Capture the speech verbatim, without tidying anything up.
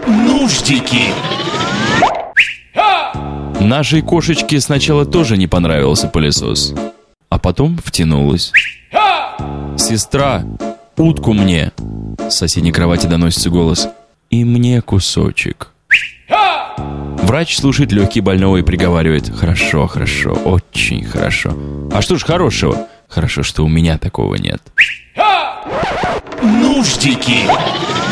Нуждики. Нашей кошечке сначала тоже не понравился пылесос, а потом втянулась. «Сестра, утку мне!» С соседней кровати доносится голос. «И мне кусочек». Врач слушает легкие больного и приговаривает: «Хорошо, хорошо, очень хорошо». «А что ж хорошего?» «Хорошо, что у меня такого нет». Нуждики.